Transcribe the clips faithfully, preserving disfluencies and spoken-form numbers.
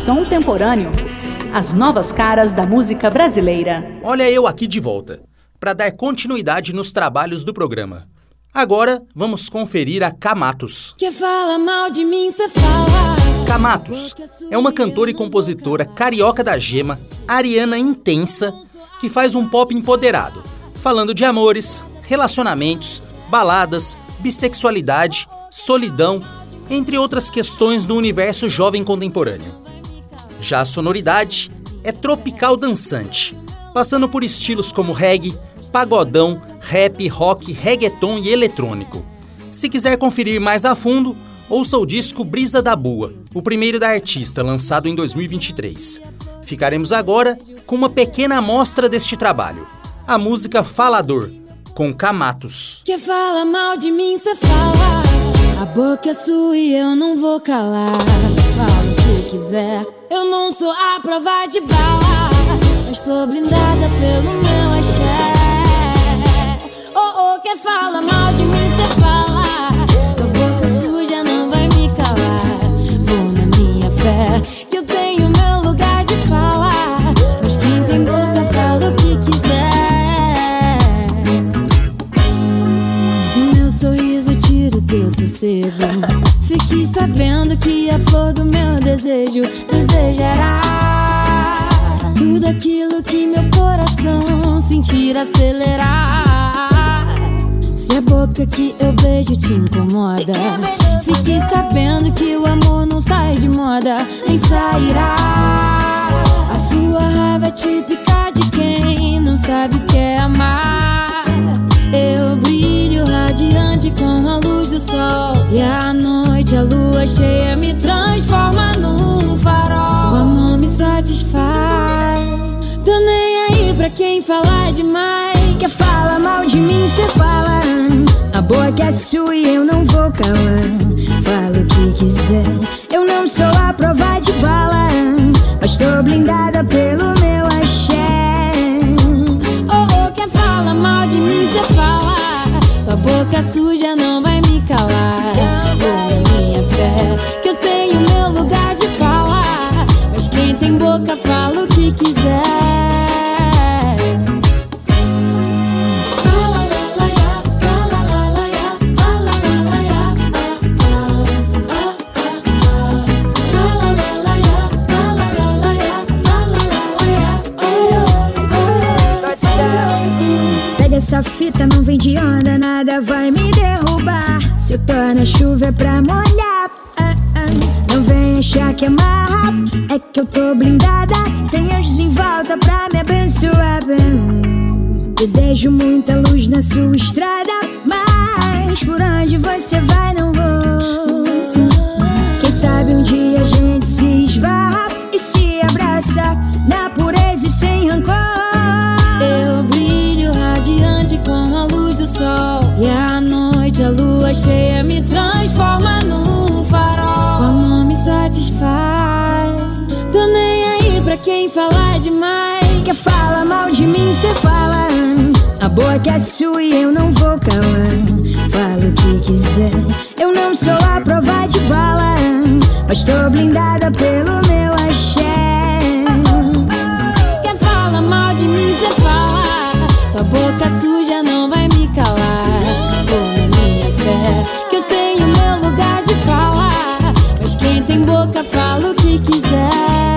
Sontemporâneo, as novas caras da música brasileira. Olha eu aqui de volta, para dar continuidade nos trabalhos do programa. Agora, vamos conferir a Camatos. Que fala mal de mim, cê fala. Camatos é uma cantora e compositora carioca da gema, ariana intensa, que faz um pop empoderado, falando de amores, relacionamentos, baladas, bissexualidade, solidão, entre outras questões do universo jovem contemporâneo. Já a sonoridade é tropical dançante, passando por estilos como reggae, pagodão, rap, rock, reggaeton e eletrônico. Se quiser conferir mais a fundo, ouça o disco Brisa da Boa, o primeiro da artista, lançado em dois mil e vinte e três. Ficaremos agora com uma pequena amostra deste trabalho, a música Falador, com Camatos. Que fala mal de mim, cê fala. A boca é sua e eu não vou calar. Fala o que quiser, eu não sou a prova de bala, mas tô blindada pelo meu axé. Oh, oh, que fala mal de mim, cê fala. Tua boca suja não vai me calar. Vou na minha fé, que eu tenho meu lugar de fala, mas quem tem boca fala o que quiser. Se meu sorriso tira o teu sossego, fique sabendo que a flor do meu desejo desejará tudo aquilo que meu coração sentir acelerar. Se a boca que eu beijo te incomoda, fique sabendo que o amor não sai de moda, nem sairá. A sua raiva é típica de quem não sabe o que é amar. Eu brilho radiante com a luz do sol, e à noite a lua cheia me transforma num farol. O amor me satisfaz, tô nem aí pra quem falar demais. Que fala mal de mim, cê fala. A boca é sua e eu não vou calar. Fala o que quiser, eu não sou a prova de bala, mas tô blindada pelo meu axé. Oh, oh, que fala mal de mim, cê fala. Tua boca suja não vai me calar. Vou na minha fé, que eu tenho meu lugar de fala, mas quem tem boca fala o que quiser. Essa fita não vem de onda, nada vai me derrubar. Se eu tô na chuva é pra molhar. ah, ah. Não vem achar que é marra, é que eu tô blindada. Tem anjos em volta pra me abençoar. Desejo muita luz na sua estrada, mas por onde você vai não vou. Quem sabe um dia a gente se esbarra e se abraça na pureza e sem rancor. Eu brilho radiante com a luz do sol, e à noite a lua cheia me transforma num farol. O amor me satisfaz, tô nem aí pra quem falar demais. Que fala mal de mim, cê fala. A boca é sua e eu não vou calar. Fala o que quiser, eu não sou a prova de bala, mas tô blindada pelo meu axé. Que fala mal de mim, cê fala. Tua boca suja não vai me calar. Vou na minha fé, que eu tenho meu lugar de fala, mas quem tem boca fala o que quiser.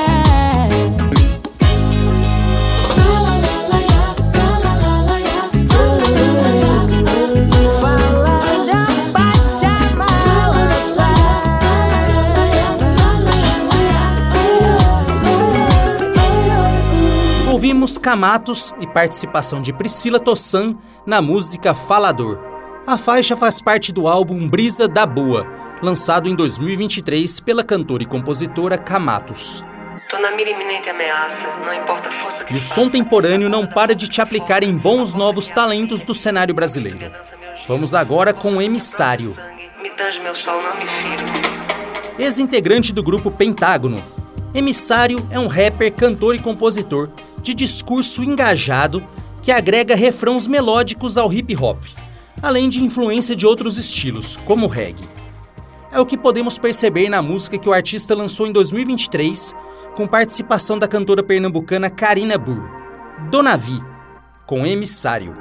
Ouvimos Camatos e participação de Priscila Tossan na música Falador. A faixa faz parte do álbum Brisa da Boa, lançado em dois mil e vinte e três pela cantora e compositora Camatos. Tô na mira iminente ameaça, não importa a força que... E o Sontemporâneo não para de te aplicar em bons novos talentos do cenário brasileiro. Vamos agora com Emissário. Me tange meu sol, não me firo. Ex-integrante do grupo Pentágono, Emissário é um rapper, cantor e compositor de discurso engajado que agrega refrãos melódicos ao hip hop, além de influência de outros estilos, como o reggae. É o que podemos perceber na música que o artista lançou em dois mil e vinte e três, com participação da cantora pernambucana Karina Burr, Dona Vi, com Emissário.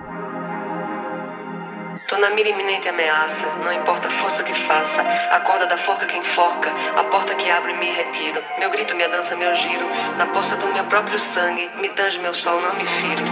Tô na mira iminente ameaça, não importa a força que faça, a corda da forca que enforca, a porta que abre e me retiro. Meu grito, minha dança, meu giro, na poça do meu próprio sangue, me tange meu sol, não me firo.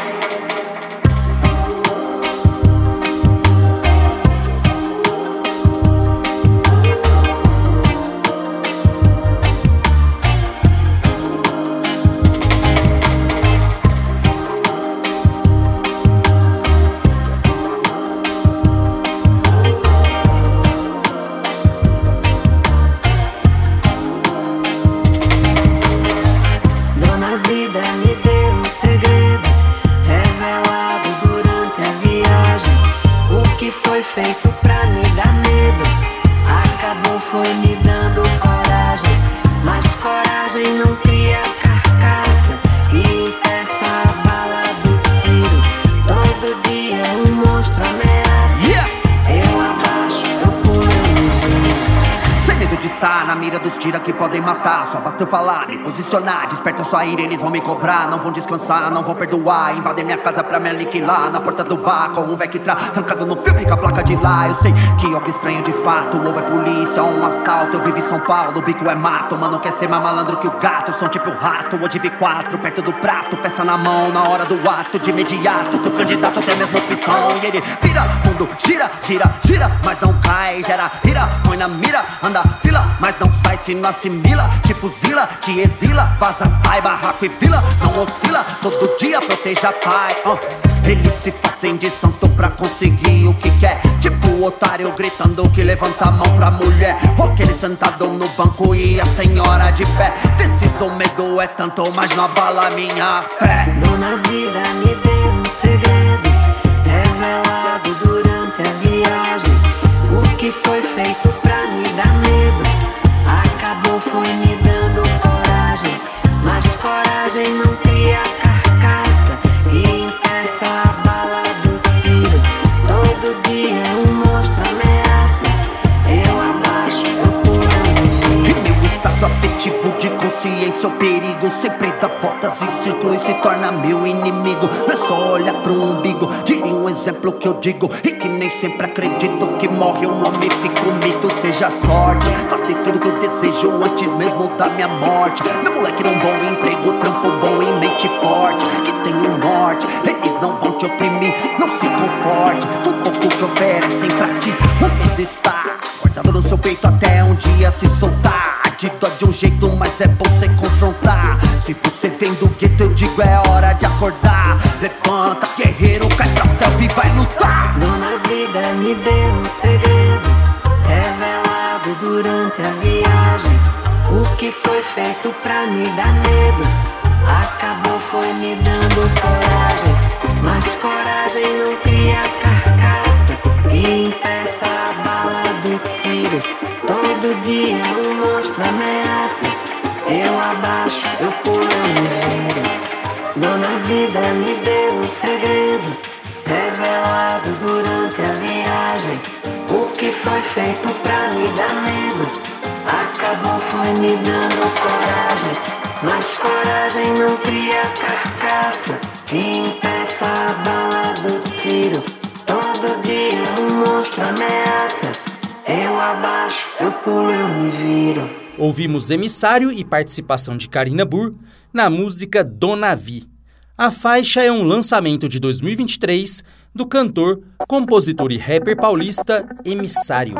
Feito pra me dar medo, acabou foi me dando coragem, mas coragem não cria carcaça e impeça a bala do tiro. Todo dia um monstro ameaça, yeah! Eu abaixo, eu pulo, eu me giro. Sem medo de estar na mira dos tira que podem matar, só basta eu falar, me posicionar, desperta sua ira, eles vão me cobrar, não vão descansar, não vão perdoar, invadem minha casa pra me aniquilar, na porta do bar com um Vectra, trancado no filme com a placa de lá. Eu sei que algo estranho de fato, ou é polícia ou um assalto, eu vivo em São Paulo, o bico é mato, mano quer ser mais malandro que o gato, sou tipo rato, ou de V quatro, perto do prato, peça na mão, na hora do ato, de imediato, teu candidato tem a mesma opção, e ele vira, mundo gira, gira, gira, mas não cai, gera ira, põe na mira, anda fila, mas não sai se não assimila, te fuzila, te exila, vaza, sai, barraco e vila, não oscila, todo dia proteja pai, uh. Eles se fazem de santo pra conseguir o que quer, tipo o otário gritando que levanta a mão pra mulher, ou aquele sentado no banco e a senhora de pé. Preciso, o medo é tanto, mas não abala minha fé. Dona Vida me deu um segredo, revelado durante a viagem. O que foi feito pra me dar medo, acabou foi me dando coragem, mas coragem não cria carcaça e impeça a bala do tiro. Todo dia um monstro ameaça, eu abaixo, eu pulo, eu me giro. E meu estado afetivo de consciência, o perigo sempre dá voltas em círculo e se torna meu inimigo. Não é só olhar pro umbigo, diria um exemplo que eu digo, e que nem sempre acredito que morre um homem, fico mito, seja sorte. Fazer tudo que eu desejo antes mesmo da minha morte. Meu moleque num bom emprego, trampo bom e mente forte, que tem um norte, eles não vão te oprimir, não se conforte com um pouco que oferecem pra ti. O medo está cortado no seu peito até um dia se soltar. Te dói de um jeito, mas é bom cê confrontar. Se você vem do gueto, eu digo é hora de acordar. Levanta, guerreiro, cai pra selva e vai lutar. Dona Vida me deu um segredo, revelado durante a viagem. O que foi feito pra me dar medo, acabou foi me dando coragem, mas coragem não cria carcaça e impeça a bala do tiro. Todo dia um monstro ameaça, eu abaixo, eu pulo, eu me giro. Dona Vida me deu um segredo, revelado durante a viagem. O que foi feito pra me dar medo, acabou foi me dando coragem, mas coragem não cria carcaça e impeça a bala do tiro. Todo dia um monstro ameaça, eu abaixo, eu pulo, eu me viro. Ouvimos Emissário e participação de Karina Burr na música Dona Vi. A faixa é um lançamento de dois mil e vinte e três do cantor, compositor e rapper paulista Emissário.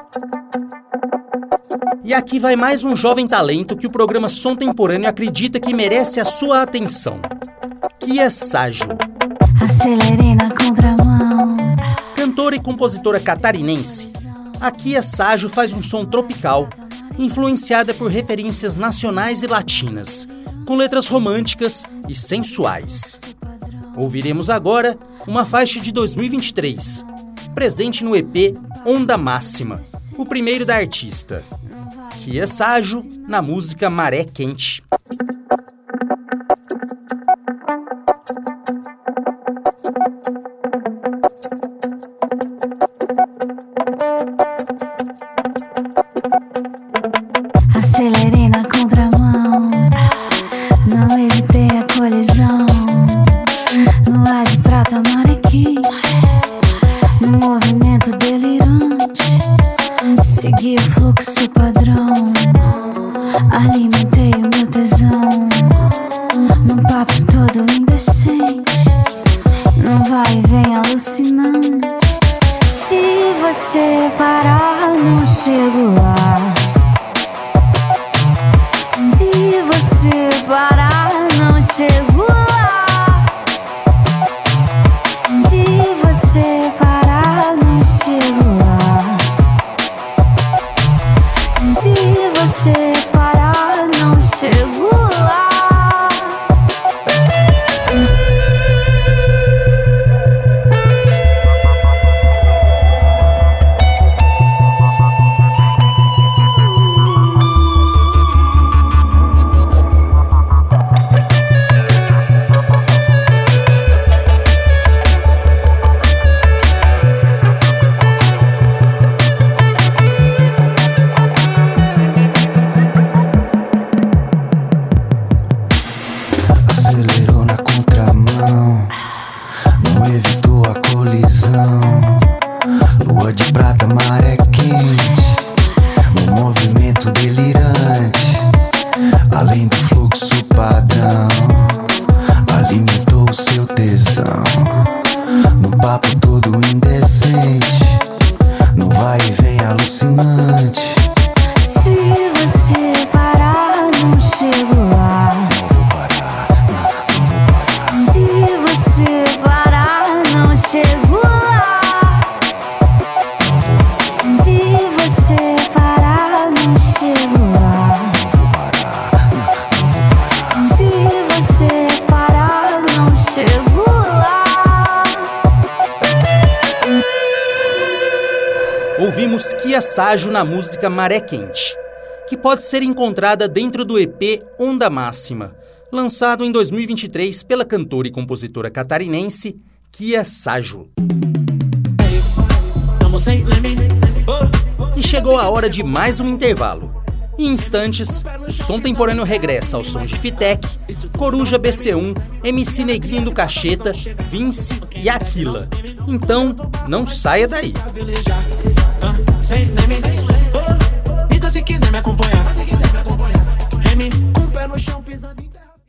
E aqui vai mais um jovem talento que o programa Som Temporâneo acredita que merece a sua atenção. Kia Sajo. Acelerei na contramão. Cantora e compositora catarinense, a Kia Sajo faz um som tropical, influenciada por referências nacionais e latinas, com letras românticas e sensuais. Ouviremos agora uma faixa de dois mil e vinte e três, presente no E P Onda Máxima, o primeiro da artista. Kia Sajo, na música Maré Quente. Alimentei o meu tesão num papo todo indecente, num vai e vem alucinante. Se você parar, não chego lá. Se você parar, não chego lá. Se você parar, não chego lá. Se você parar, não chego lá. Acelerou na contramão, não evitou a colisão. Lua de prata, maré quente, um movimento delirante. Além do fluxo padrão, alimentou o seu tesão. No papo todo indecente, no vai e vem alucinante. Se você parar, não chego lá. Se você parar, não chego lá. Se você parar, não chego lá. Se você parar, não chego lá. Ouvimos Kia Sajo na música Maré Quente, que pode ser encontrada dentro do E P Onda Máxima, lançado em dois mil e vinte e três pela cantora e compositora catarinense Kia Sajo. E chegou a hora de mais um intervalo. Em instantes, o som temporâneo regressa ao som de Fitec, Coruja B C um, M C Negrinho do Cacheta, Vince e Aquila. Então, não saia daí. Se quiser me acompanhar, se quiser me acompanhar, com o pé no chão.